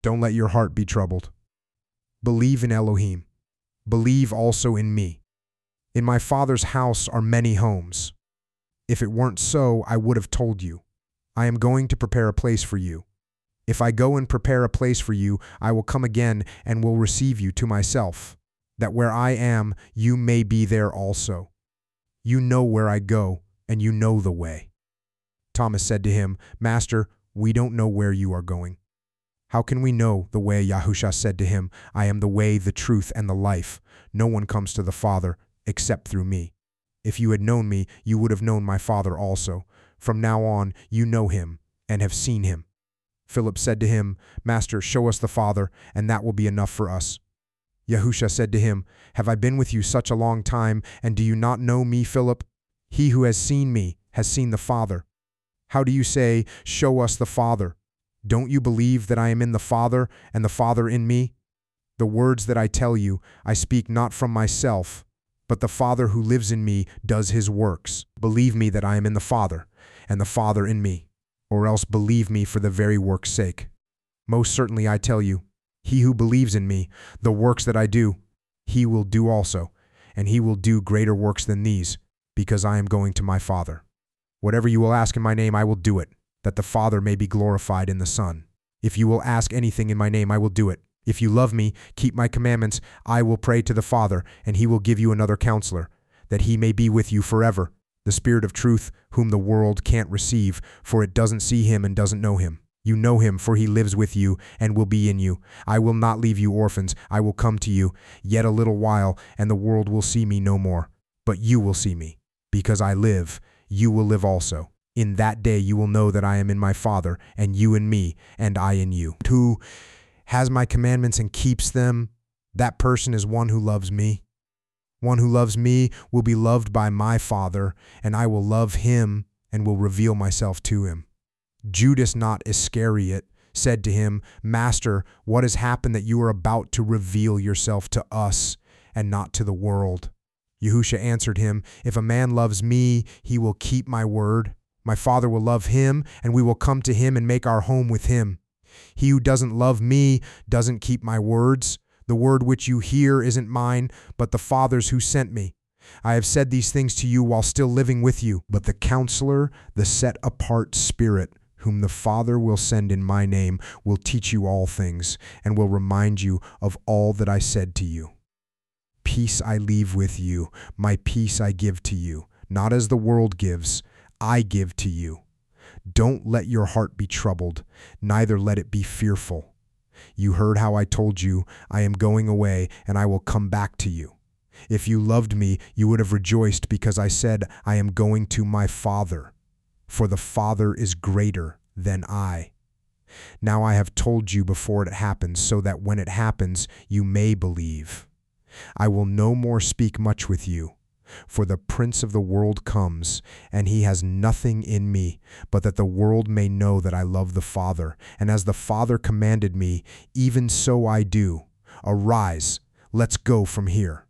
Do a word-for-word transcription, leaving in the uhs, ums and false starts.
Don't let your heart be troubled. Believe in Elohim. Believe also in me. In my Father's house are many homes. If it weren't so, I would have told you. I am going to prepare a place for you. If I go and prepare a place for you, I will come again and will receive you to myself, that where I am, you may be there also. You know where I go, and you know the way. Thomas said to him, Master, we don't know where you are going. How can we know the way? Yahusha said to him, I am the way, the truth, and the life. No one comes to the Father except through me. If you had known me, you would have known my Father also. From now on, you know him and have seen him. Philip said to him, Master, show us the Father, and that will be enough for us. Yahusha said to him, Have I been with you such a long time, and do you not know me, Philip? He who has seen me has seen the Father. How do you say, Show us the Father? Don't you believe that I am in the Father, and the Father in me? The words that I tell you, I speak not from myself, but the Father who lives in me does his works. Believe me that I am in the Father, and the Father in me, or else believe me for the very work's sake. Most certainly I tell you, he who believes in me, the works that I do, he will do also, and he will do greater works than these, because I am going to my Father. Whatever you will ask in my name, I will do it, that the Father may be glorified in the Son. If you will ask anything in my name, I will do it. If you love me, keep my commandments, I will pray to the Father, and he will give you another counselor, that he may be with you forever, the Spirit of truth, whom the world can't receive, for it doesn't see him and doesn't know him. You know him, for he lives with you and will be in you. I will not leave you orphans. I will come to you. Yet a little while, and the world will see me no more. But you will see me. Because I live, you will live also. In that day you will know that I am in my Father, and you in me, and I in you. Who has my commandments and keeps them, that person is one who loves me. One who loves me will be loved by my Father, and I will love him and will reveal myself to him. Judas, not Iscariot, said to him, Master, what has happened that you are about to reveal yourself to us and not to the world? Yahusha answered him, If a man loves me, he will keep my word. My Father will love him, and we will come to him and make our home with him. He who doesn't love me doesn't keep my words. The word which you hear isn't mine, but the Father's who sent me. I have said these things to you while still living with you, but the Counselor, the set-apart Spirit, whom the Father will send in my name, will teach you all things, and will remind you of all that I said to you. Peace I leave with you, my peace I give to you, not as the world gives, I give to you. Don't let your heart be troubled, neither let it be fearful. You heard how I told you, I am going away, and I will come back to you. If you loved me, you would have rejoiced because I said, I am going to my Father, for the Father is greater than I. Now I have told you before it happens, so that when it happens, you may believe. I will no more speak much with you, for the Prince of the world comes, and he has nothing in me, but that the world may know that I love the Father, and as the Father commanded me, even so I do. Arise, let's go from here.